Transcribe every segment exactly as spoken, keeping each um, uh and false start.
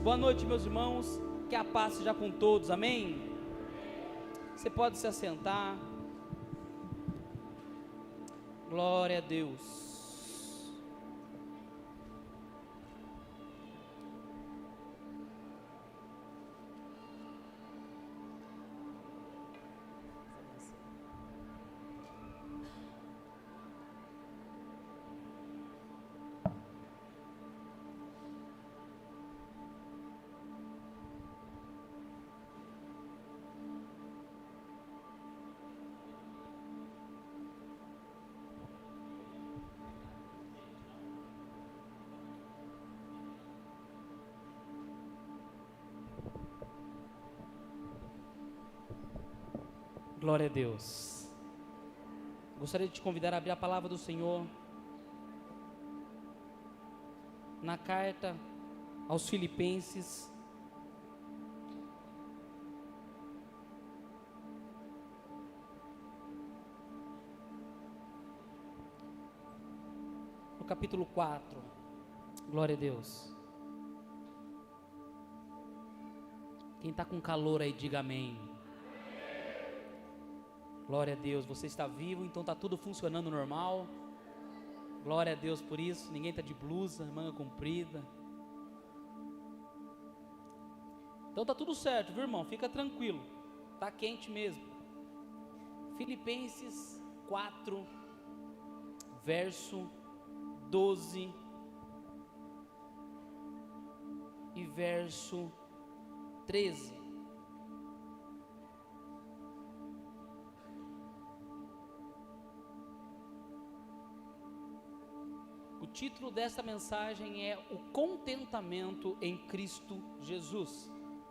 Boa noite, meus irmãos, que a paz seja com todos, amém? Você pode se assentar. Glória a Deus. Glória a Deus. Gostaria de te convidar a abrir a palavra do Senhor na carta aos Filipenses, no capítulo quatro. Glória a Deus. Quem está com calor aí, diga amém. Glória a Deus, você está vivo, então está tudo funcionando normal. Glória a Deus por isso, ninguém está de blusa, manga comprida. Então está tudo certo, viu, irmão? Fica tranquilo, está quente mesmo. Filipenses quatro, verso doze e verso treze. O título dessa mensagem é o contentamento em Cristo Jesus.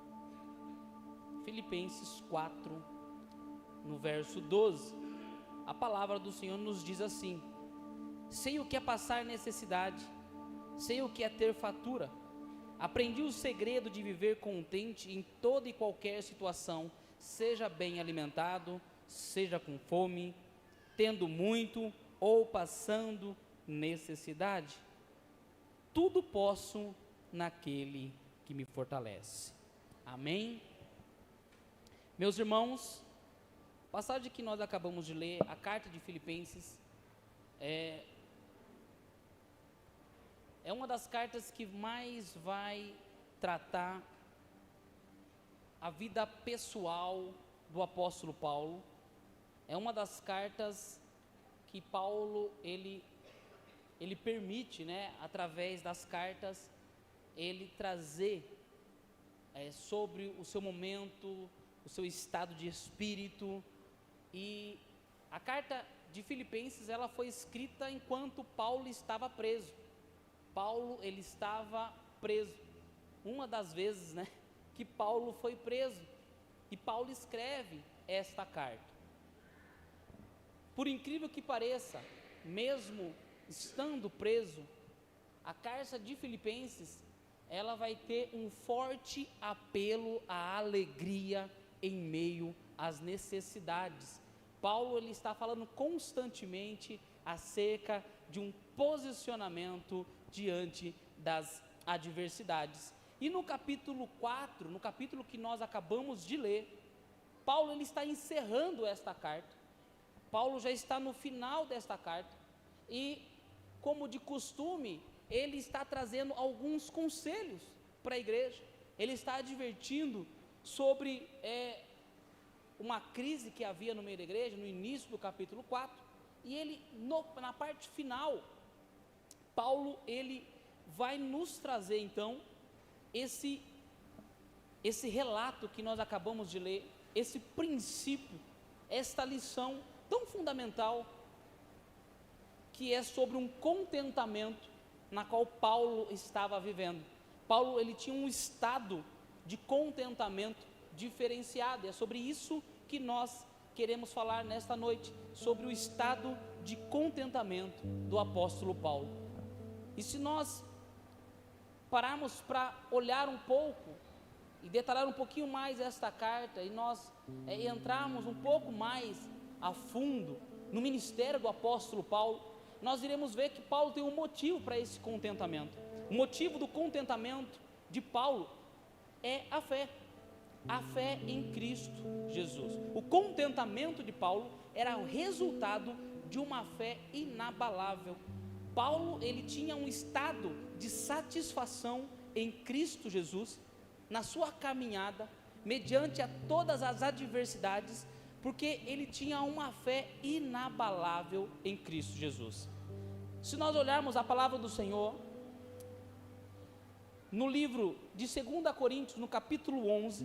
Filipenses quatro, no verso doze, a palavra do Senhor nos diz assim: sei o que é passar necessidade, sei o que é ter fatura, aprendi o segredo de viver contente em toda e qualquer situação, seja bem alimentado, seja com fome, tendo muito ou passando necessidade. Tudo posso naquele que me fortalece. Amém? Meus irmãos, a passagem que nós acabamos de ler, a carta de Filipenses, é, é uma das cartas que mais vai tratar a vida pessoal do apóstolo Paulo. É uma das cartas que Paulo, ele ele permite, né, através das cartas, ele trazer é, sobre o seu momento, o seu estado de espírito. E a carta de Filipenses, ela foi escrita enquanto Paulo estava preso. Paulo, ele estava preso. Uma das vezes, né, que Paulo foi preso, e Paulo escreve esta carta. Por incrível que pareça, mesmo estando preso, a carta de Filipenses, ela vai ter um forte apelo à alegria em meio às necessidades. Paulo, ele está falando constantemente acerca de um posicionamento diante das adversidades. E no capítulo quatro, no capítulo que nós acabamos de ler, Paulo, ele está encerrando esta carta. Paulo já está no final desta carta e, como de costume, ele está trazendo alguns conselhos para a igreja. Ele está advertindo sobre é, uma crise que havia no meio da igreja, no início do capítulo quatro, e ele, no, na parte final, Paulo, ele vai nos trazer então, esse, esse relato que nós acabamos de ler, esse princípio, esta lição tão fundamental, que é sobre um contentamento na qual Paulo estava vivendo. Paulo, ele tinha um estado de contentamento diferenciado, e é sobre isso que nós queremos falar nesta noite, sobre o estado de contentamento do apóstolo Paulo. E se nós pararmos para olhar um pouco e detalhar um pouquinho mais esta carta, e nós é, entrarmos um pouco mais a fundo no ministério do apóstolo Paulo, nós iremos ver que Paulo tem um motivo para esse contentamento. O motivo do contentamento de Paulo é a fé. A fé em Cristo Jesus. O contentamento de Paulo era o resultado de uma fé inabalável. Paulo, ele tinha um estado de satisfação em Cristo Jesus, na sua caminhada, mediante a todas as adversidades, porque ele tinha uma fé inabalável em Cristo Jesus. Se nós olharmos a palavra do Senhor, no livro de segunda Coríntios, no capítulo onze,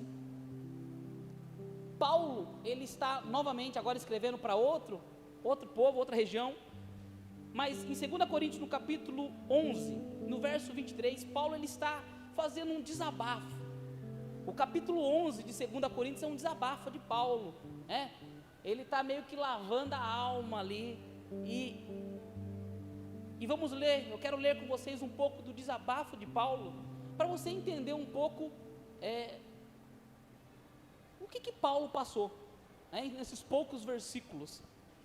Paulo, ele está novamente agora escrevendo para outro, outro povo, outra região, mas em segunda Coríntios, no capítulo onze, no verso vinte e três, Paulo, ele está fazendo um desabafo. O capítulo onze de segunda Coríntios é um desabafo de Paulo, né? Ele está meio que lavando a alma ali, e, e vamos ler, eu quero ler com vocês um pouco do desabafo de Paulo, para você entender um pouco é, o que que Paulo passou, né, nesses poucos versículos.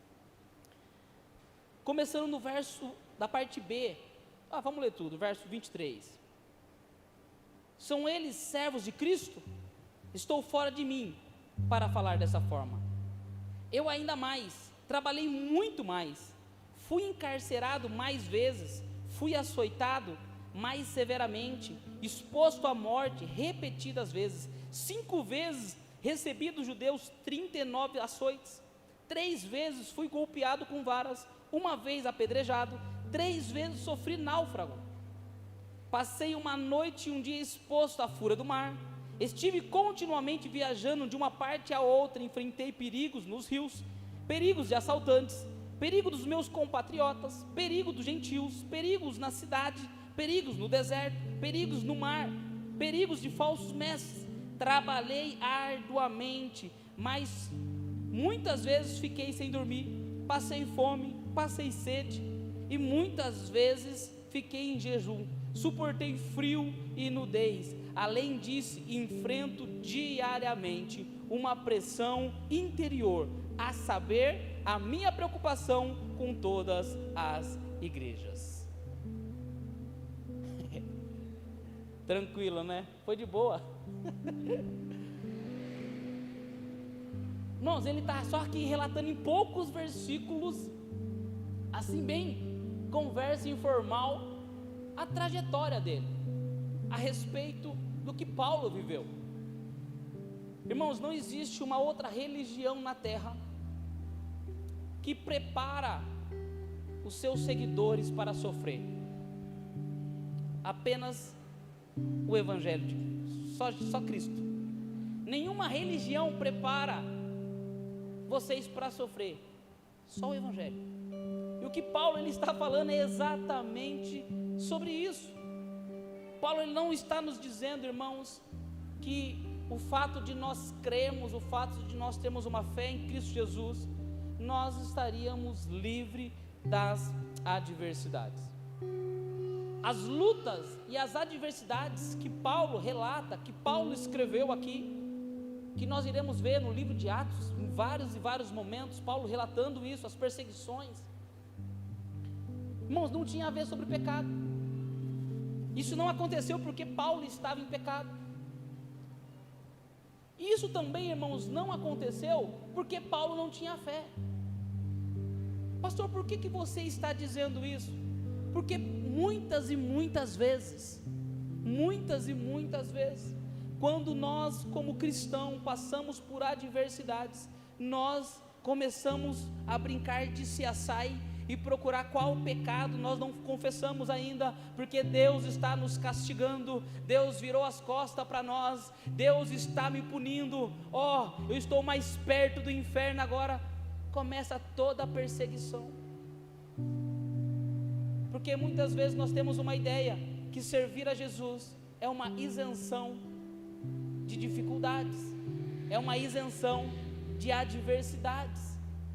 Começando no verso da parte B, ah, vamos ler tudo, verso vinte e três. São eles servos de Cristo? Estou fora de mim para falar dessa forma. Eu ainda mais, trabalhei muito mais, fui encarcerado mais vezes, fui açoitado mais severamente, exposto à morte repetidas vezes, cinco vezes recebi dos judeus trinta e nove açoites, três vezes fui golpeado com varas, uma vez apedrejado, três vezes sofri náufrago, passei uma noite e um dia exposto à fúria do mar, estive continuamente viajando de uma parte a outra, enfrentei perigos nos rios, perigos de assaltantes, perigo dos meus compatriotas, perigo dos gentios, perigos na cidade, perigos no deserto, perigos no mar, perigos de falsos mestres, trabalhei arduamente, mas muitas vezes fiquei sem dormir, passei fome, passei sede, e muitas vezes fiquei em jejum, suportei frio e nudez, além disso, enfrento diariamente uma pressão interior, a saber, a minha preocupação com todas as igrejas. Tranquilo, né? Foi de boa. Irmãos, ele está só aqui relatando em poucos versículos, assim bem, conversa informal, a trajetória dele, a respeito do que Paulo viveu. Irmãos, não existe uma outra religião na terra que prepara os seus seguidores para sofrer. Apenas o Evangelho de Cristo, só, só Cristo. Nenhuma religião prepara vocês para sofrer, só o Evangelho. E o que Paulo ele está falando é exatamente sobre isso. Paulo ele não está nos dizendo, irmãos, que o fato de nós crermos, o fato de nós termos uma fé em Cristo Jesus, nós estaríamos livres das adversidades. As lutas e as adversidades que Paulo relata, que Paulo escreveu aqui, que nós iremos ver no livro de Atos, em vários e vários momentos, Paulo relatando isso, as perseguições. Irmãos, não tinha a ver sobre pecado. Isso não aconteceu porque Paulo estava em pecado. Isso também, irmãos, não aconteceu porque Paulo não tinha fé. Pastor, por que que você está dizendo isso? Porque muitas e muitas vezes, muitas e muitas vezes, quando nós como cristãos passamos por adversidades, nós começamos a brincar de se assai e procurar qual pecado nós não confessamos ainda, porque Deus está nos castigando, Deus virou as costas para nós, Deus está me punindo, ó, oh, eu estou mais perto do inferno agora. Começa toda a perseguição, porque muitas vezes nós temos uma ideia que servir a Jesus é uma isenção de dificuldades, é uma isenção de adversidades.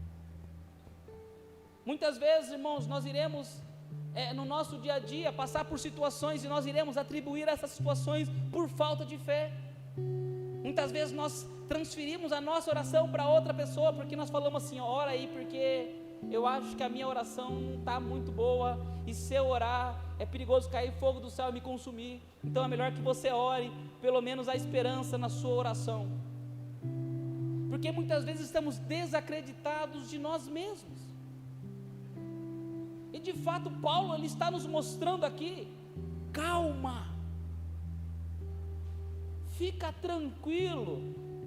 Muitas vezes, irmãos, nós iremos é, no nosso dia a dia passar por situações e nós iremos atribuir essas situações por falta de fé. Muitas vezes nós transferimos a nossa oração para outra pessoa, porque nós falamos assim, ora aí porque eu acho que a minha oração não está muito boa, e se eu orar, é perigoso cair fogo do céu e me consumir, então é melhor que você ore, pelo menos há esperança na sua oração, porque muitas vezes estamos desacreditados de nós mesmos, e de fato Paulo ele está nos mostrando aqui, calma, fica tranquilo,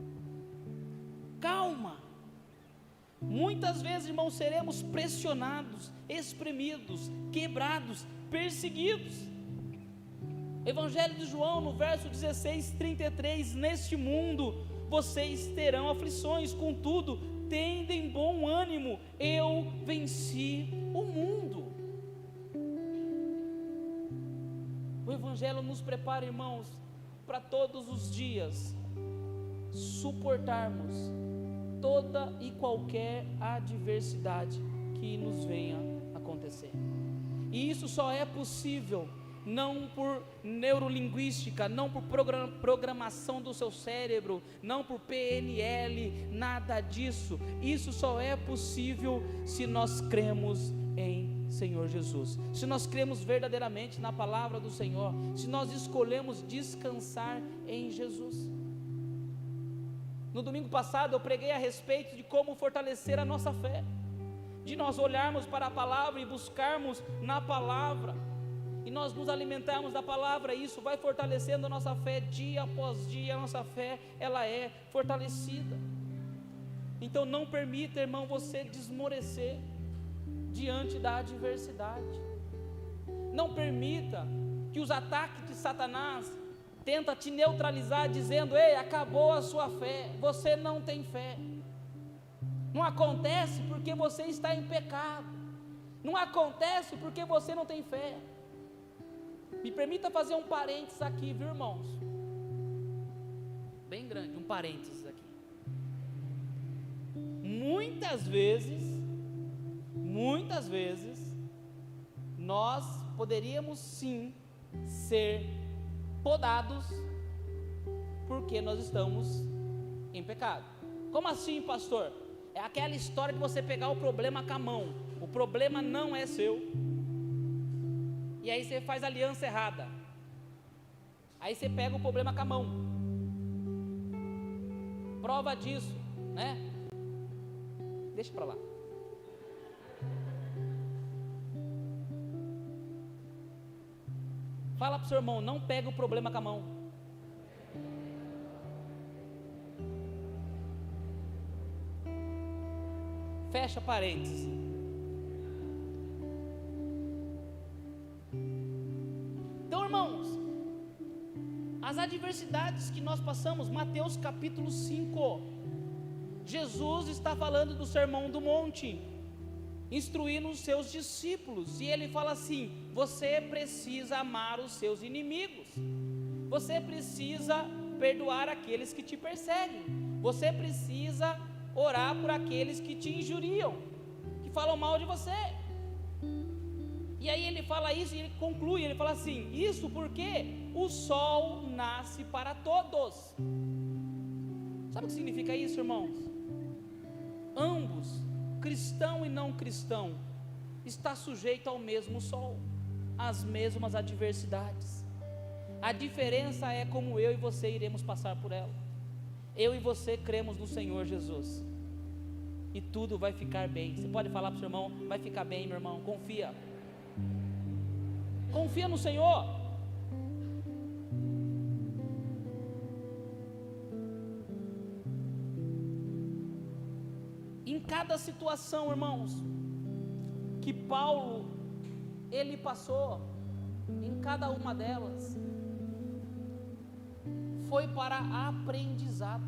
calma. Muitas vezes, irmãos, seremos pressionados, espremidos, quebrados, perseguidos. Evangelho de João, no verso dezesseis, trinta e três, neste mundo vocês terão aflições, contudo, tendem bom ânimo, eu venci o mundo. O Evangelho nos prepara, irmãos, para todos os dias suportarmos toda e qualquer adversidade que nos venha acontecer, e isso só é possível não por neurolinguística, não por programação do seu cérebro, não por P N L, nada disso, isso só é possível se nós cremos em Senhor Jesus, se nós cremos verdadeiramente na palavra do Senhor, se nós escolhemos descansar em Jesus. No domingo passado eu preguei a respeito de como fortalecer a nossa fé, de nós olharmos para a palavra e buscarmos na palavra, e nós nos alimentarmos da palavra, e isso vai fortalecendo a nossa fé, dia após dia a nossa fé, ela é fortalecida. Então não permita, irmão, você desmorecer diante da adversidade, não permita que os ataques de Satanás tenta te neutralizar dizendo, ei, acabou a sua fé, você não tem fé, não acontece porque você está em pecado, não acontece porque você não tem fé. Me permita fazer um parênteses aqui, viu, irmãos, bem grande, um parênteses aqui. Muitas vezes, muitas vezes, nós poderíamos sim ser podados porque nós estamos em pecado. Como assim, pastor? É aquela história de você pegar o problema com a mão, o problema não é seu, e aí você faz aliança errada, aí você pega o problema com a mão. Prova disso, né? Deixa para lá. Fala para o seu irmão, não pega o problema com a mão. Fecha parênteses. Então, irmãos, as adversidades que nós passamos, Mateus capítulo cinco, Jesus está falando do Sermão do Monte, instruindo os seus discípulos, e ele fala assim: você precisa amar os seus inimigos, você precisa perdoar aqueles que te perseguem, você precisa orar por aqueles que te injuriam, que falam mal de você. E aí ele fala isso e ele conclui, ele fala assim: isso porque o sol nasce para todos. Sabe o que significa isso, irmãos? Ambos, cristão e não cristão, está sujeito ao mesmo sol, às mesmas adversidades. A diferença é como eu e você iremos passar por ela. Eu e você cremos no Senhor Jesus, e tudo vai ficar bem. Você pode falar para o seu irmão: vai ficar bem, meu irmão, confia. Confia no Senhor. Em cada situação, irmãos, que Paulo ele passou, em cada uma delas foi para aprendizado.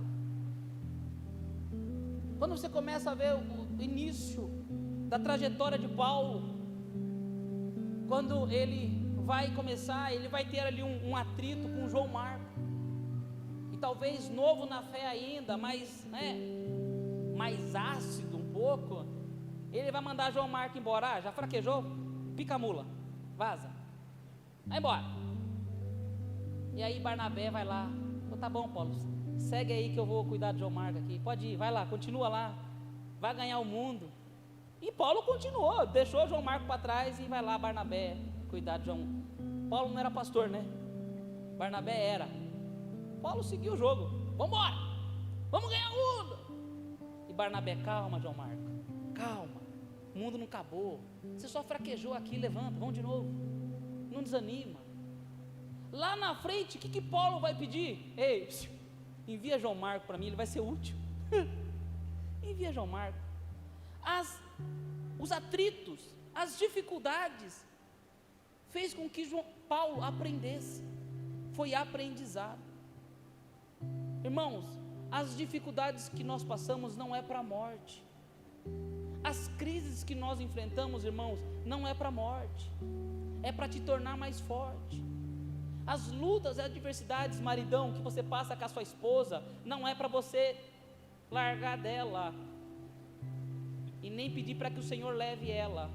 Quando você começa a ver o início da trajetória de Paulo, quando ele vai começar, ele vai ter ali um, um atrito com João Marcos, e talvez novo na fé ainda, mas né, mais ácido um pouco, ele vai mandar João Marcos embora. Ah, já fraquejou? Pica a mula, vaza, vai embora. E aí Barnabé vai lá: oh, tá bom, Paulo, segue aí que eu vou cuidar de João Marcos aqui, pode ir, vai lá, continua lá, vai ganhar o mundo. E Paulo continuou, deixou João Marcos para trás e vai lá Barnabé cuidar de João. Paulo não era pastor, né? Barnabé era. Paulo seguiu o jogo, vamos embora, vamos ganhar o mundo. E Barnabé, calma João Marcos, calma, o mundo não acabou, você só fraquejou aqui, levanta, vamos de novo, não desanima. Lá na frente, o que, que Paulo vai pedir? Ei, envia João Marcos para mim, ele vai ser útil. Envia João Marcos. As, os atritos, as dificuldades, fez com que João, Paulo aprendesse, foi aprendizado. Irmãos, as dificuldades que nós passamos não é para a morte, as crises que nós enfrentamos, irmãos, não é para a morte, é para te tornar mais forte. As lutas e adversidades, maridão, que você passa com a sua esposa, não é para você largar dela, e nem pedir para que o Senhor leve ela.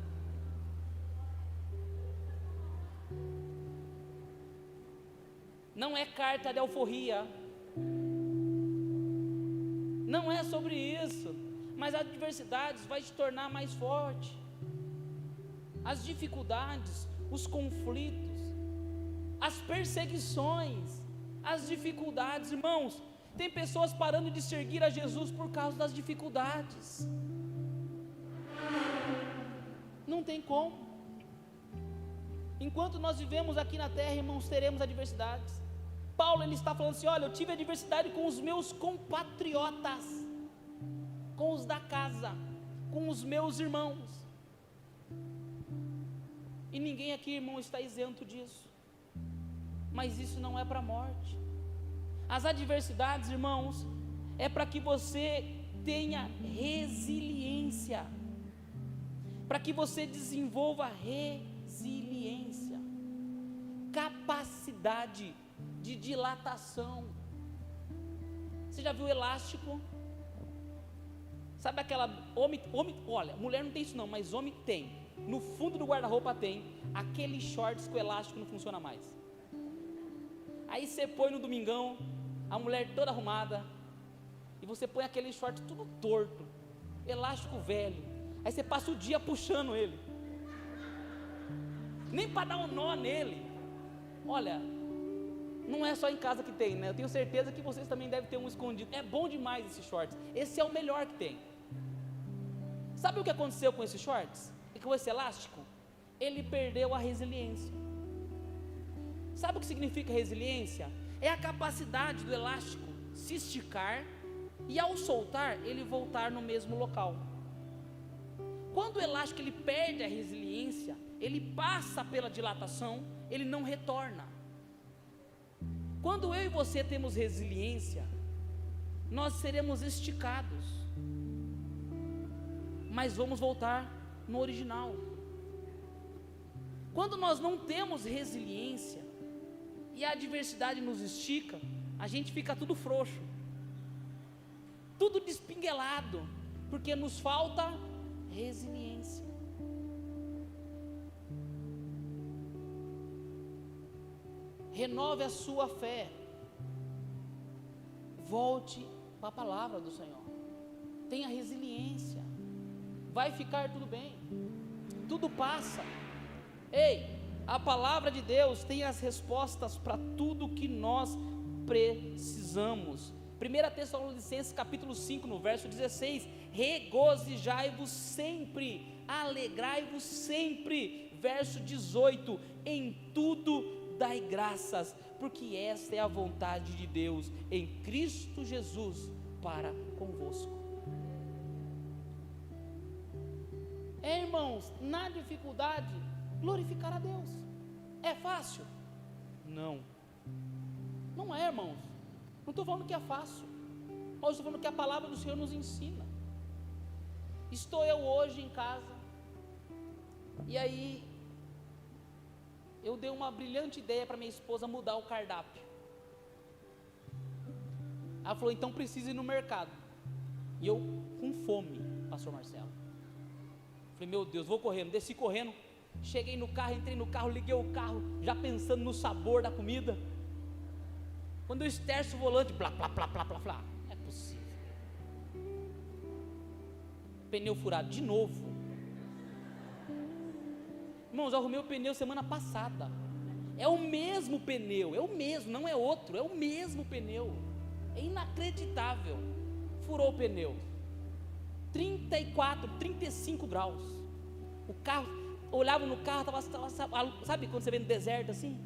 Não é carta de alforria, não é sobre isso, mas as adversidades vai te tornar mais forte. As dificuldades, os conflitos, as perseguições, as dificuldades, irmãos, tem pessoas parando de seguir a Jesus por causa das dificuldades. Não tem como. Enquanto nós vivemos aqui na terra, irmãos, teremos adversidades. Paulo, ele está falando assim, olha, eu tive adversidade com os meus compatriotas, com os da casa, com os meus irmãos, e ninguém aqui, irmão, está isento disso, mas isso não é para a morte. As adversidades, irmãos, é para que você tenha resiliência, para que você desenvolva resiliência, capacidade de dilatação. Você já viu elástico? Sabe aquela, homem, homem, olha, mulher não tem isso não, mas homem tem, no fundo do guarda-roupa tem, aqueles shorts que o elástico não funciona mais. Aí você põe no domingão, a mulher toda arrumada, e você põe aquele short tudo torto, elástico velho, aí você passa o dia puxando ele, nem para dar um nó nele. Olha, não é só em casa que tem, né? Eu tenho certeza que vocês também devem ter um escondido. É bom demais esses shorts, esse é o melhor que tem. Sabe o que aconteceu com esses shorts? E com esse elástico? Ele perdeu a resiliência. Sabe o que significa resiliência? É a capacidade do elástico se esticar e ao soltar, ele voltar no mesmo local. Quando o elástico ele perde a resiliência, ele passa pela dilatação, ele não retorna. Quando eu e você temos resiliência, nós seremos esticados, mas vamos voltar no original. Quando nós não temos resiliência e a adversidade nos estica, a gente fica tudo frouxo, tudo despinguelado, porque nos falta resiliência. Renove a sua fé, volte para a palavra do Senhor, tenha resiliência, vai ficar tudo bem, tudo passa. Ei, a palavra de Deus tem as respostas para tudo que nós precisamos. primeira Tessalonicenses capítulo cinco, no verso dezesseis, regozijai-vos sempre, alegrai-vos sempre. Verso dezoito, em tudo dai graças, porque esta é a vontade de Deus em Cristo Jesus para convosco. É, irmãos, na dificuldade, glorificar a Deus, é fácil? Não, não é, irmãos, não estou falando que é fácil, mas estou falando que a palavra do Senhor nos ensina. Estou eu hoje em casa, e aí, eu dei uma brilhante ideia para minha esposa mudar o cardápio. Ela falou, então precisa ir no mercado. E eu com fome, pastor Marcelo. Falei, meu Deus, vou correndo, desci correndo. Cheguei no carro, entrei no carro, liguei o carro, já pensando no sabor da comida. Quando eu esterço o volante, blá, blá, blá, blá, blá, blá. É possível. pneu furado de novo. Irmãos, eu arrumei o pneu semana passada. É o mesmo pneu, é o mesmo, não é outro, é o mesmo pneu. É inacreditável. Furou o pneu. trinta e quatro, trinta e cinco graus. O carro, olhava no carro, tava, tava, sabe quando você vê no deserto assim?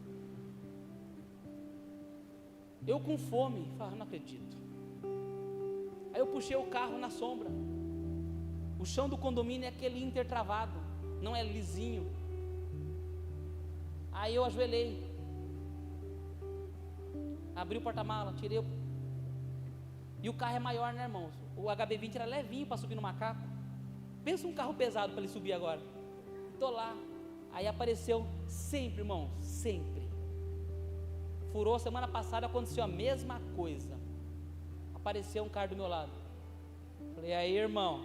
Eu com fome, falava, não acredito. Aí eu puxei o carro na sombra. O chão do condomínio é aquele intertravado, não é lisinho. Aí eu ajoelhei, abri o porta-mala, tirei o... E o carro é maior, né, irmãos? O H B vinte era levinho para subir no macaco. Pensa um carro pesado para ele subir agora. Estou lá. Aí apareceu sempre, irmãos, sempre. Furou, semana passada aconteceu a mesma coisa. Apareceu um cara do meu lado. Falei, aí, irmão.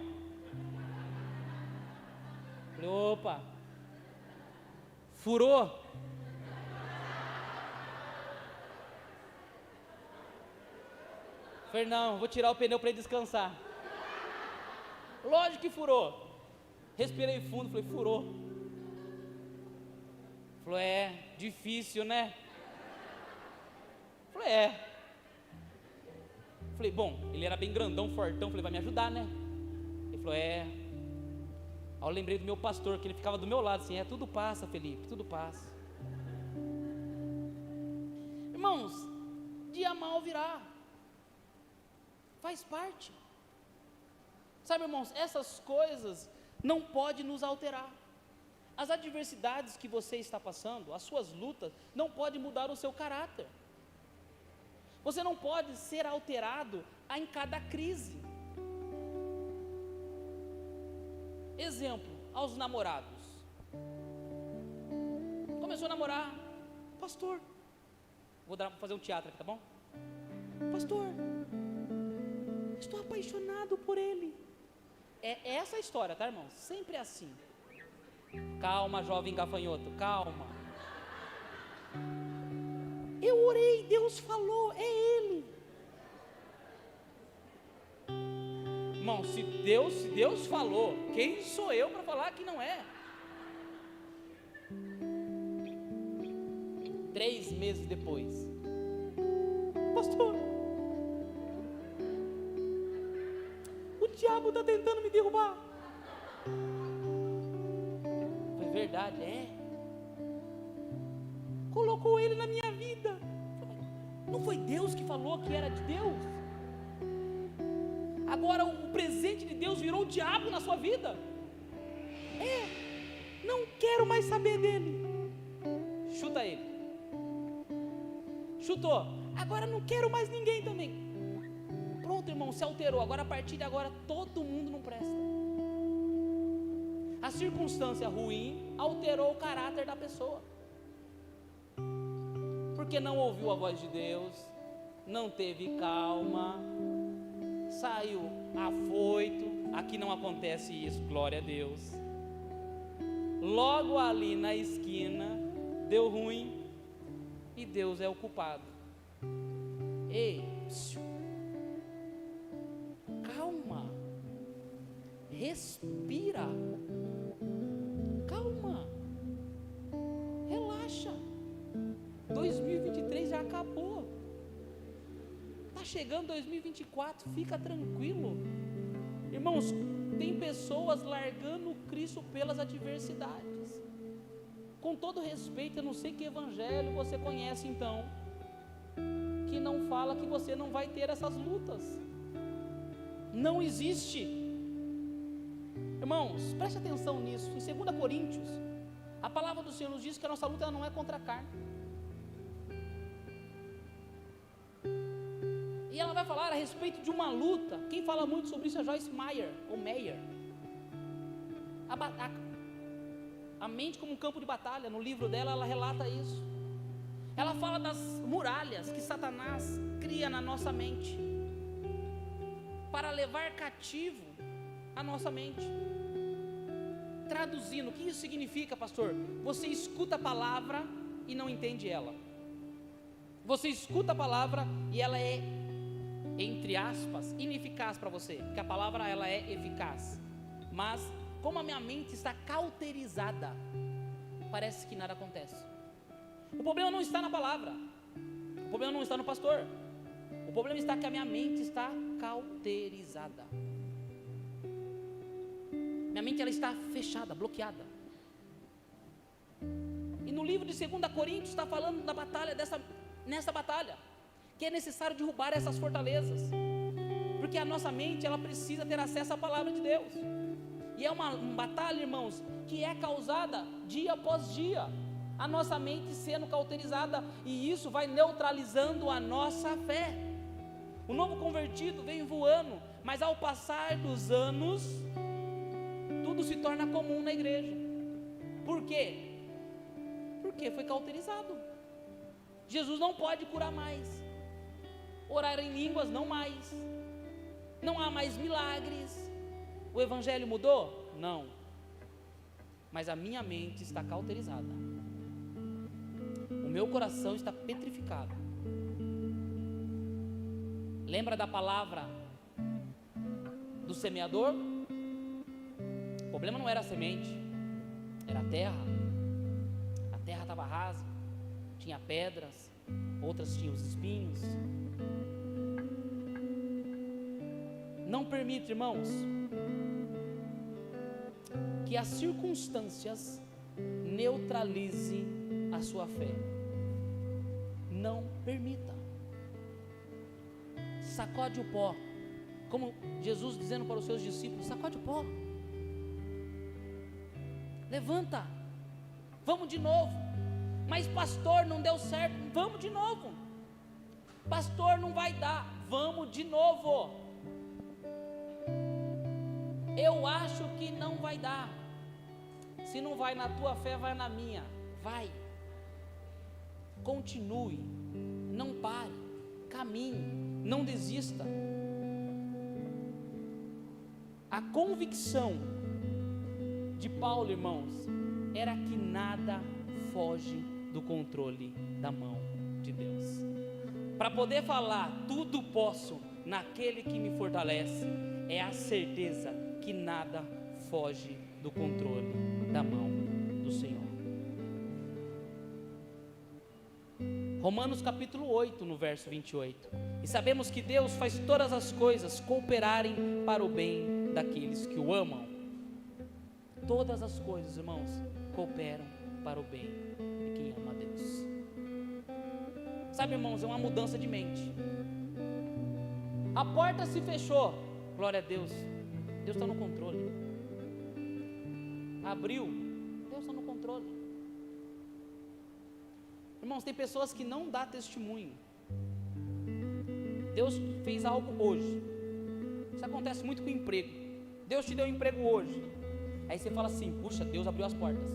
Falei, opa. Furou? Falei, não, vou tirar o pneu para ele descansar. Lógico que furou. Respirei fundo, falei, furou. Falou, é, difícil, né? Falei, é. Falei, bom, ele era bem grandão, fortão, falei, vai me ajudar, né? Ele falou, é. Aí eu lembrei do meu pastor, que ele ficava do meu lado, assim, é, tudo passa, Felipe, tudo passa. Irmãos, dia mal virá. Faz parte. Sabe, irmãos, essas coisas não podem nos alterar. As adversidades que você está passando, as suas lutas, não podem mudar o seu caráter. Você não pode ser alterado em cada crise. Exemplo, aos namorados. Começou a namorar, pastor, vou dar, fazer um teatro aqui, tá bom? Pastor, estou apaixonado por ele. É essa a história, tá, irmão? Sempre é assim. Calma, jovem gafanhoto, calma. Eu orei, Deus falou, é ele. Irmão, se Deus, se Deus falou, quem sou eu para falar que não é? Três meses depois, pastor, o diabo está tentando me derrubar. Foi verdade, é. Colocou ele na minha vida. Não foi Deus que falou que era de Deus? Agora o presente de Deus virou o diabo na sua vida. É, não quero mais saber dele. Chuta ele. Chutou. Agora não quero mais ninguém também. Pronto, irmão, se alterou. Agora a partir de agora todo mundo não presta. A circunstância ruim alterou o caráter da pessoa. Porque não ouviu a voz de Deus, não teve calma, saiu afoito. Aqui não acontece isso, glória a Deus. Logo ali na esquina, deu ruim e Deus é o culpado. Ei, psiu, calma, respira, calma, relaxa. dois mil e vinte e três já acabou. Está chegando dois mil e vinte e quatro, fica tranquilo. Irmãos, tem pessoas largando Cristo pelas adversidades. Com todo respeito, eu não sei que evangelho você conhece então, que não fala que você não vai ter essas lutas. Não existe. Irmãos, preste atenção nisso. Em dois Coríntios, a palavra do Senhor nos diz que a nossa luta não é contra a carne. E ela vai falar a respeito de uma luta. Quem fala muito sobre isso é Joyce Meyer, ou Meyer. A, a, a mente como um campo de batalha. No livro dela ela relata isso. Ela fala das muralhas que Satanás cria na nossa mente, para levar cativo a nossa mente. Traduzindo, o que isso significa, pastor? Você escuta a palavra e não entende ela. Você escuta a palavra e ela é entre aspas, ineficaz para você, porque a palavra ela é eficaz, mas como a minha mente está cauterizada, parece que nada acontece. O problema não está na palavra, o problema não está no pastor, o problema está que a minha mente está cauterizada. Minha mente ela está fechada, bloqueada. E no livro de Segunda Coríntios está falando da batalha, dessa, nessa batalha, que é necessário derrubar essas fortalezas, porque a nossa mente ela precisa ter acesso à palavra de Deus, e é uma, uma batalha, irmãos, que é causada dia após dia, a nossa mente sendo cauterizada, e isso vai neutralizando a nossa fé. O novo convertido vem voando, mas ao passar dos anos, tudo se torna comum na igreja. Por quê? Porque foi cauterizado. Jesus não pode curar mais, orar em línguas não mais, não há mais milagres. O evangelho mudou? Não, mas a minha mente está cauterizada, o meu coração está petrificado. Lembra da palavra do semeador? O problema não era a semente, era a terra. A terra estava rasa, tinha pedras, outras tinham os espinhos. Não permita, irmãos, que as circunstâncias neutralizem a sua fé. Não permita. Sacode o pó, como Jesus dizendo para os seus discípulos: sacode o pó, levanta, vamos de novo. Mas pastor, não deu certo, vamos de novo. Pastor, não vai dar, vamos de novo. Eu acho que não vai dar. Se não vai na tua fé, vai na minha. Vai, continue, não pare, caminhe, não desista. A convicção de Paulo, irmãos, era que nada foge do controle da mão de Deus. Para poder falar tudo posso naquele que me fortalece, é a certeza que nada foge do controle da mão do Senhor. Romanos capítulo oito, no verso vinte e oito. E sabemos que Deus faz todas as coisas cooperarem para o bem daqueles que o amam. Todas as coisas, irmãos, cooperam para o bem de quem ama a Deus. Sabe, irmãos, é uma mudança de mente. A porta se fechou, glória a Deus, Deus está no controle. Abriu, Deus está no controle. Irmãos, tem pessoas que não dão testemunho. Deus fez algo hoje. Isso acontece muito com o emprego. Deus te deu um emprego hoje. Aí você fala assim: puxa, Deus abriu as portas,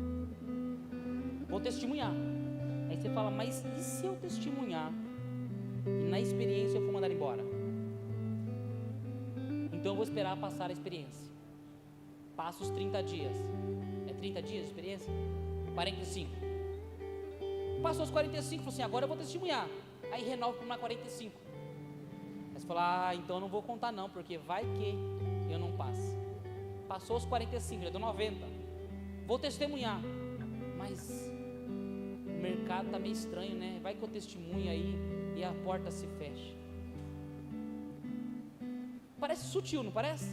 vou testemunhar. Aí você fala: mas e se eu testemunhar e na experiência eu for mandado embora? Então eu vou esperar passar a experiência. Passa os trinta dias. É trinta dias de experiência? quarenta e cinco. Passou os quarenta e cinco, falou assim: agora eu vou testemunhar. Aí renova por mais quarenta e cinco. Aí você fala: ah, então eu não vou contar não, porque vai que eu não passe. Passou os quarenta e cinco, já deu noventa. Vou testemunhar. Mas o mercado está meio estranho, né? Vai que eu testemunho aí e a porta se fecha. Parece sutil, não parece?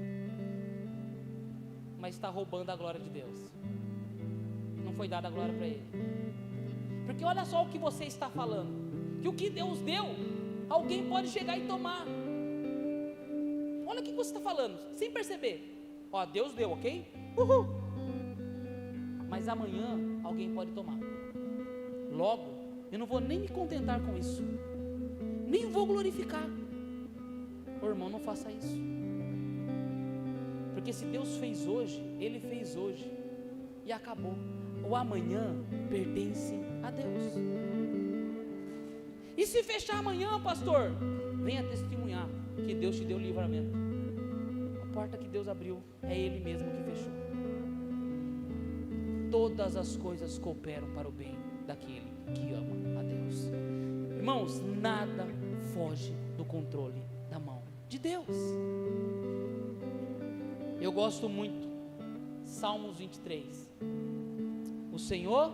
Mas está roubando a glória de Deus. Não foi dada a glória para Ele. Porque olha só o que você está falando, que o que Deus deu, alguém pode chegar e tomar. Olha o que você está falando, sem perceber. Ó, Deus deu, ok? Uhul. Mas amanhã alguém pode tomar. Logo, eu não vou nem me contentar com isso, nem vou glorificar. Ô, irmão, não faça isso. Porque se Deus fez hoje, Ele fez hoje e acabou. O amanhã pertence a Deus. E se fechar amanhã, pastor, venha testemunhar que Deus te deu livramento. A porta que Deus abriu é Ele mesmo que fechou. Todas as coisas cooperam para o bem daquele que ama a Deus. Irmãos, nada foge do controle da mão de Deus. Eu gosto muito, Salmos vinte e três, o Senhor,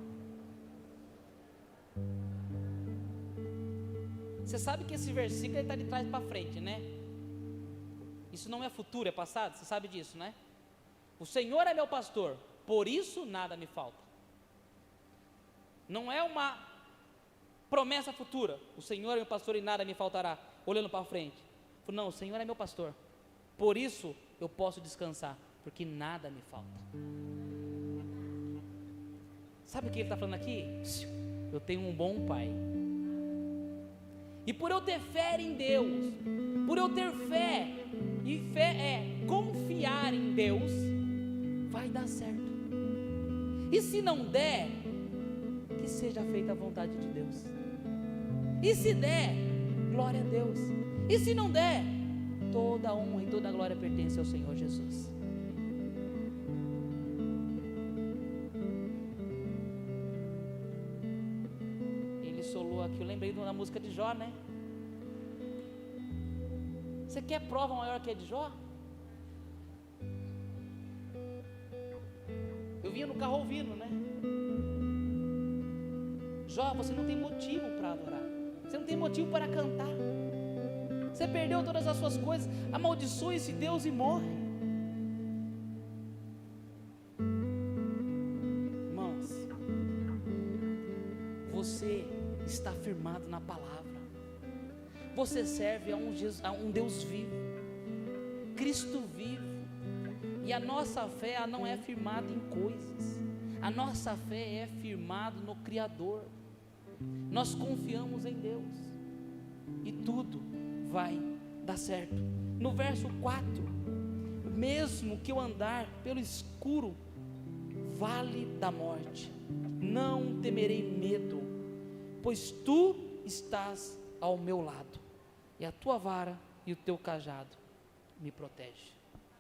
você sabe que esse versículo está de trás para frente, né? Isso não é futuro, é passado, você sabe disso, né? O Senhor é meu pastor, por isso nada me falta. Não é uma promessa futura, o Senhor é meu pastor e nada me faltará, olhando para frente. Não, o Senhor é meu pastor, por isso eu posso descansar, porque nada me falta. Sabe o que ele está falando aqui? Eu tenho um bom pai, e por eu ter fé em Deus, por eu ter fé, e fé é confiar em Deus, vai dar certo. E se não der, que seja feita a vontade de Deus. E se der, glória a Deus. E se não der, toda a honra e toda a glória pertence ao Senhor Jesus. Ele solou aqui, eu lembrei da música de Jó, né? Você quer prova maior que a de Jó? Eu vinha no carro ouvindo, né? Jó, você não tem motivo para adorar, você não tem motivo para cantar, você perdeu todas as suas coisas, amaldiçoe esse Deus e morre. Irmãos, você está firmado na palavra, você serve a um, Jesus, a um Deus vivo, Cristo vivo, e a nossa fé ela não é firmada em coisas, a nossa fé é firmada no Criador. Nós confiamos em Deus e tudo vai dar certo. No verso quatro, mesmo que eu andar pelo escuro vale da morte, não temerei medo, pois tu estás ao meu lado, e a tua vara e o teu cajado me protegem.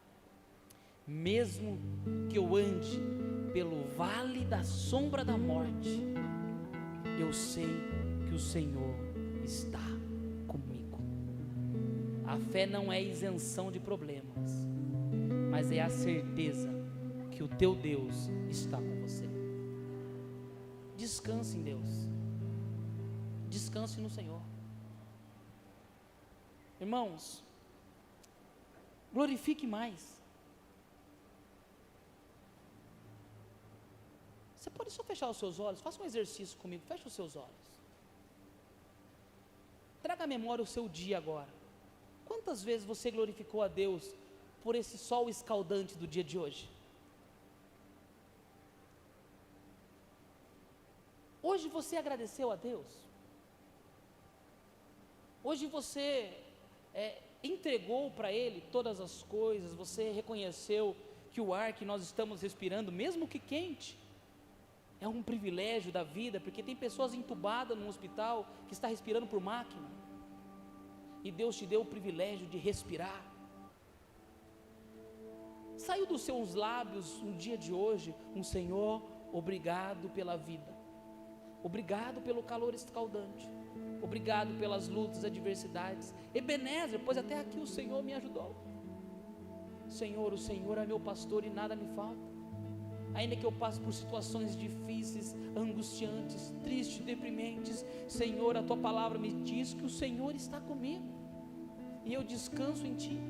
Mesmo que eu ande pelo vale da sombra da morte, eu sei que o Senhor está comigo. A fé não é isenção de problemas, mas é a certeza que o teu Deus está com você. Descanse em Deus, descanse no Senhor. Irmãos, glorifique mais. Você pode só fechar os seus olhos, faça um exercício comigo, feche os seus olhos. Traga à memória o seu dia agora. Quantas vezes você glorificou a Deus por esse sol escaldante do dia de hoje? Hoje você agradeceu a Deus? Hoje você é, entregou para Ele todas as coisas, você reconheceu que o ar que nós estamos respirando, mesmo que quente, é um privilégio da vida, porque tem pessoas entubadas no hospital que está respirando por máquina, e Deus te deu o privilégio de respirar. Saiu dos seus lábios no dia de hoje um Senhor, obrigado pela vida, obrigado pelo calor escaldante, obrigado pelas lutas, adversidades, Ebenezer, pois até aqui o Senhor me ajudou. Senhor, o Senhor é meu pastor e nada me falta. Ainda que eu passe por situações difíceis, angustiantes, tristes, deprimentes, Senhor, a Tua palavra me diz que o Senhor está comigo, e eu descanso em Ti.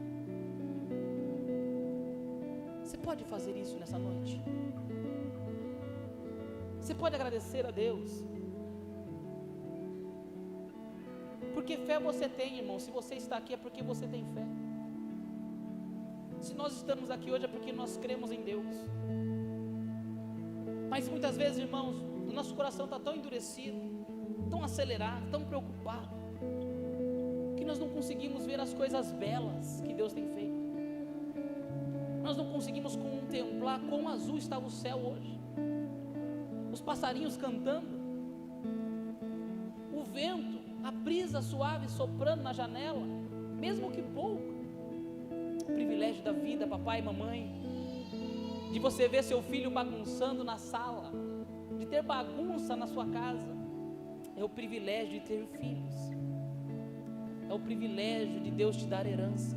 Você pode fazer isso nessa noite? Você pode agradecer a Deus? Porque fé você tem, irmão. Se você está aqui é porque você tem fé. Se nós estamos aqui hoje é porque nós cremos em Deus. Mas muitas vezes, irmãos, o nosso coração está tão endurecido, tão acelerado, tão preocupado, que nós não conseguimos ver as coisas belas que Deus tem feito. Nós não conseguimos contemplar quão azul estava o céu hoje, os passarinhos cantando, o vento, a brisa suave soprando na janela, mesmo que pouco. O privilégio da vida, papai e mamãe, de você ver seu filho bagunçando na sala, de ter bagunça na sua casa, é o privilégio de ter filhos. é o privilégio de Deus te dar herança.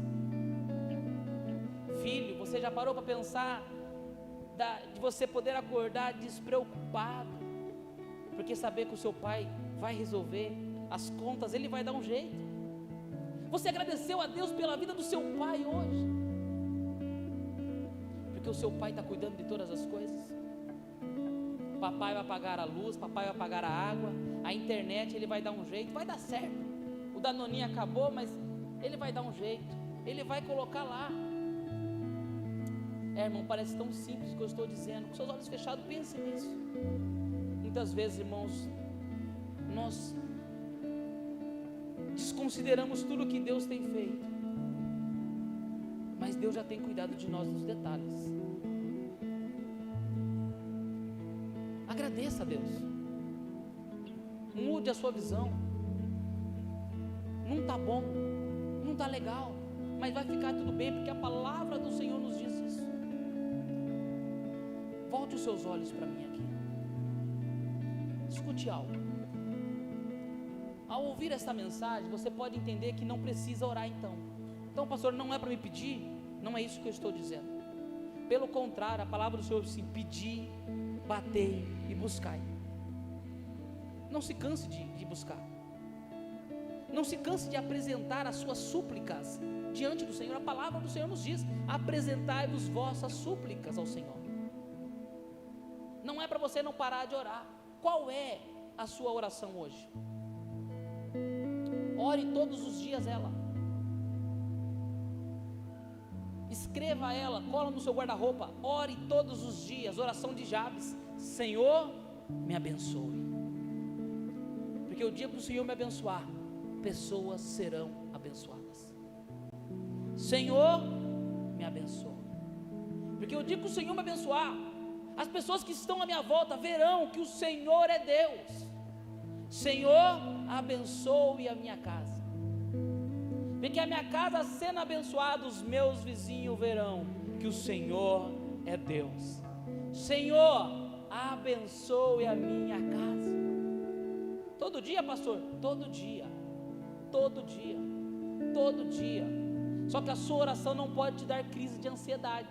Filho, você já parou para pensar da, de você poder acordar despreocupado, porque saber que o seu pai vai resolver as contas, ele vai dar um jeito. Você agradeceu a Deus pela vida do seu pai hoje, porque o seu pai está cuidando de todas as coisas. Papai vai pagar a luz, papai vai pagar a água, a internet ele vai dar um jeito, vai dar certo. O Danoninho acabou, mas ele vai dar um jeito, ele vai colocar lá. É, irmão, parece tão simples o que eu estou dizendo. Com seus olhos fechados, pense nisso. Muitas vezes, irmãos, nós desconsideramos tudo que Deus tem feito, mas Deus já tem cuidado de nós nos detalhes. Agradeça a Deus. Mude a sua visão. Não está bom, não está legal, mas vai ficar tudo bem, porque a palavra do Senhor nos diz isso. Volte os seus olhos para mim aqui. Escute algo. Ao ouvir essa mensagem, você pode entender que não precisa orar então. Então, pastor, não é para me pedir? Não é isso que eu estou dizendo. Pelo contrário, a palavra do Senhor diz assim: pedi, batei e buscai. Não se canse de, de buscar. Não se canse de apresentar as suas súplicas diante do Senhor. A palavra do Senhor nos diz: apresentai-vos vossas súplicas ao Senhor. Não é para você não parar de orar. Qual é a sua oração hoje? Ore todos os dias ela. Escreva ela, cola no seu guarda-roupa. Ore todos os dias, oração de Jabes: Senhor, me abençoe. Porque o dia que o Senhor me abençoar, pessoas serão abençoadas. Senhor, me abençoe. Porque o dia que o Senhor me abençoar, as pessoas que estão à minha volta verão que o Senhor é Deus. Senhor, abençoe a minha casa. Porque a minha casa sendo abençoada, os meus vizinhos verão que o Senhor é Deus. Senhor, abençoe a minha casa. Todo dia, pastor? Todo dia. Todo dia. Todo dia. Só que a sua oração não pode te dar crise de ansiedade.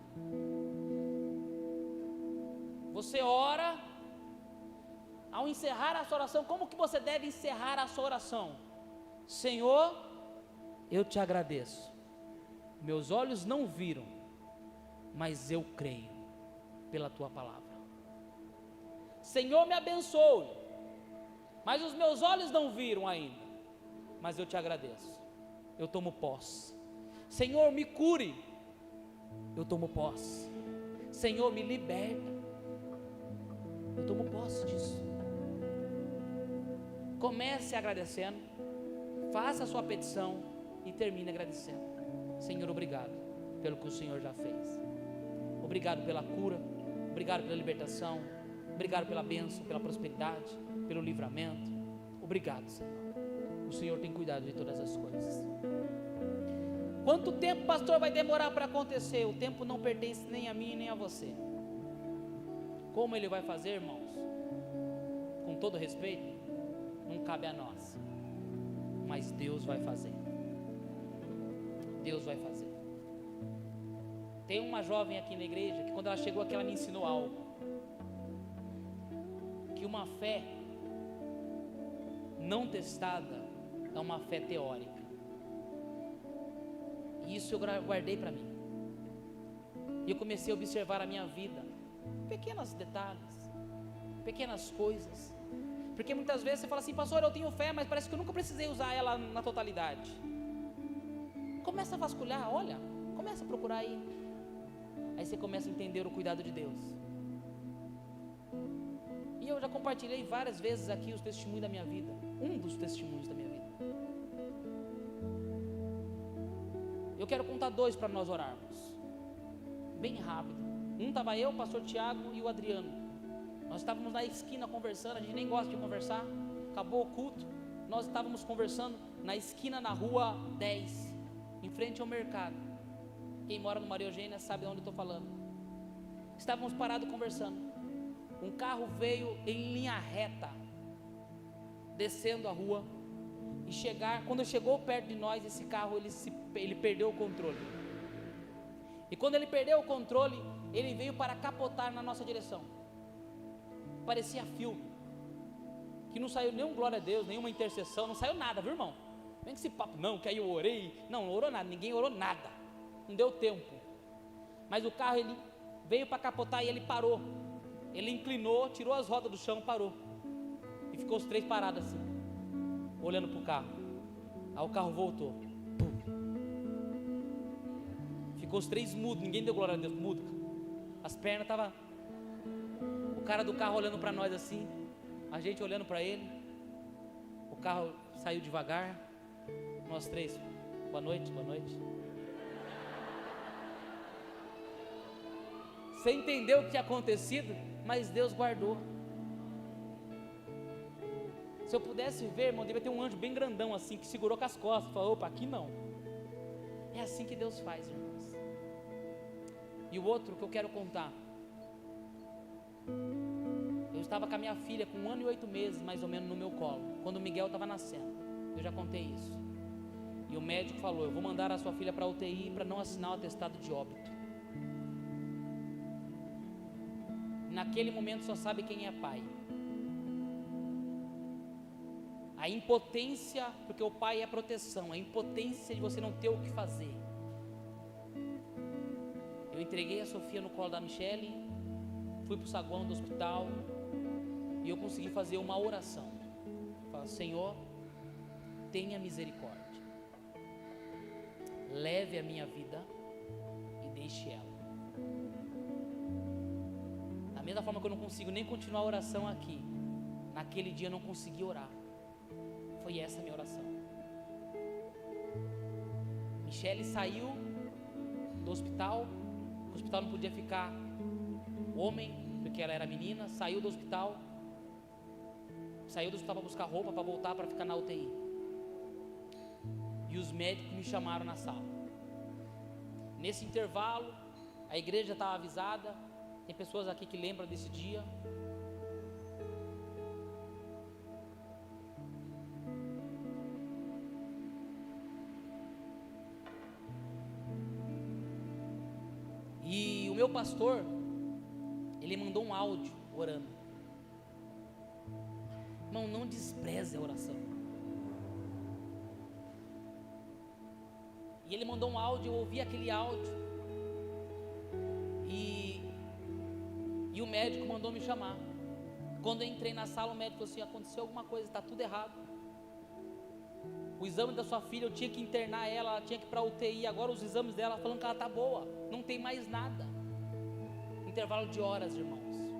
Você ora, ao encerrar a sua oração, como que você deve encerrar a sua oração? Senhor, eu te agradeço. Meus olhos não viram, mas eu creio pela tua palavra. Senhor, me abençoe, mas os meus olhos não viram ainda, mas eu te agradeço. Eu tomo posse. Senhor, me cure. Eu tomo posse. Senhor, me liberta. Eu tomo posse disso. Comece agradecendo, faça a sua petição e termine agradecendo. Senhor, obrigado pelo que o Senhor já fez. Obrigado pela cura, obrigado pela libertação, obrigado pela bênção, pela prosperidade, pelo livramento. Obrigado, Senhor. O Senhor tem cuidado de todas as coisas. Quanto tempo, pastor, vai demorar para acontecer? O tempo não pertence nem a mim nem a você. Como Ele vai fazer, irmãos? Com todo respeito, não cabe a nós, mas Deus vai fazer. Deus vai fazer. Tem uma jovem aqui na igreja que quando ela chegou aqui ela me ensinou algo, que uma fé não testada é uma fé teórica. E isso eu guardei para mim. E eu comecei a observar a minha vida, pequenos detalhes, pequenas coisas. Porque muitas vezes você fala assim: pastor, eu tenho fé, mas parece que eu nunca precisei usar ela na totalidade. Começa a vasculhar, olha, começa a procurar aí. Aí você começa a entender o cuidado de Deus. E eu já compartilhei várias vezes aqui os testemunhos da minha vida. Um dos testemunhos da minha vida. Eu quero contar dois para nós orarmos, bem rápido. Um estava eu, o pastor Tiago e o Adriano. Nós estávamos na esquina conversando. A gente nem gosta de conversar. Acabou o culto, nós estávamos conversando na esquina, na rua dez, em frente ao mercado. Quem mora no Maria Eugênia sabe de onde eu estou falando. Estávamos parados conversando. Um carro veio em linha reta, descendo a rua, e chegar, quando chegou perto de nós, esse carro, ele, se, ele perdeu o controle, e quando ele perdeu o controle, ele veio para capotar na nossa direção, parecia filme, que não saiu nenhum glória a Deus, nenhuma intercessão, não saiu nada, viu, irmão? Vem com esse papo, não, que aí eu orei, não, não orou nada, ninguém orou nada, não deu tempo, mas o carro, ele veio para capotar e ele parou, ele inclinou, tirou as rodas do chão, parou, e ficou os três parados assim, olhando para o carro. Aí o carro voltou, pum. Ficou os três mudos, ninguém deu glória a Deus, mudo, as pernas estavam, o cara do carro olhando para nós assim, a gente olhando para ele, o carro saiu devagar, nós três, boa noite, boa noite. Você entendeu o que tinha acontecido, mas Deus guardou. Se eu pudesse ver, irmão, devia ter um anjo bem grandão assim, que segurou com as costas, falou, opa, aqui não. É assim que Deus faz, irmãos. E o outro que eu quero contar, eu estava com a minha filha com um ano e oito meses, mais ou menos, no meu colo, quando o Miguel estava nascendo, eu já contei isso, e o médico falou, eu vou mandar a sua filha para a U T I, para não assinar o atestado de óbito. Naquele momento só sabe quem é pai, a impotência, porque o pai é proteção, a impotência de você não ter o que fazer. Eu entreguei a Sofia no colo da Michele, fui para o saguão do hospital, e eu consegui fazer uma oração, falar, Senhor, tenha misericórdia, leve a minha vida e deixe ela. Da mesma forma que eu não consigo nem continuar a oração aqui, naquele dia eu não consegui orar, foi essa a minha oração. Michele saiu do hospital, o hospital não podia ficar homem, porque ela era menina, saiu do hospital, saiu do hospital para buscar roupa, para voltar, para ficar na U T I, e os médicos me chamaram na sala. Nesse intervalo, a igreja estava avisada, tem pessoas aqui que lembram desse dia, e o meu pastor, ele mandou um áudio orando. Irmão, não despreze a oração. E ele mandou um áudio, eu ouvi aquele áudio, e, e o médico mandou me chamar. Quando eu entrei na sala, o médico falou assim, aconteceu alguma coisa, está tudo errado. O exame da sua filha, eu tinha que internar ela, ela tinha que ir para a U T I, agora os exames dela falando que ela está boa, não tem mais nada. Intervalo de horas, irmãos.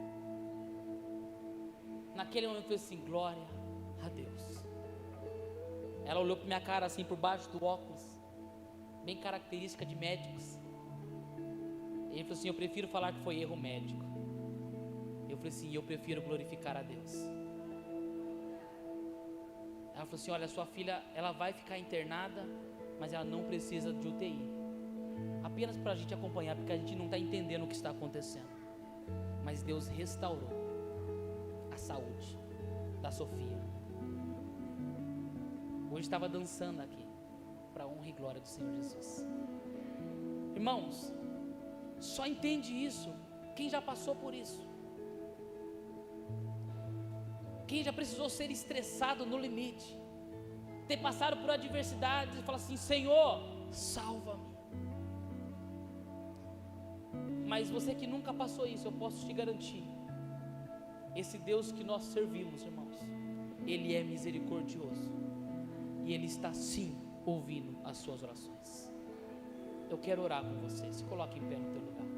Naquele momento eu falei assim, glória a Deus. Ela olhou para minha cara assim, por baixo do óculos, bem característica de médicos. Ele falou assim, eu prefiro falar que foi erro médico. Eu falei assim, eu prefiro glorificar a Deus. Ela falou assim, olha, sua filha, ela vai ficar internada, mas ela não precisa de U T I. Apenas para a gente acompanhar, porque a gente não está entendendo o que está acontecendo. Mas Deus restaurou a saúde da Sofia. Hoje estava dançando aqui, para a honra e glória do Senhor Jesus. Irmãos, só entende isso quem já passou por isso. Quem já precisou ser estressado no limite, ter passado por adversidades e falar assim, Senhor, salva-me. Mas você que nunca passou isso, eu posso te garantir, esse Deus que nós servimos, irmãos, Ele é misericordioso, e Ele está sim ouvindo as suas orações. Eu quero orar com você, se coloque em pé no teu lugar.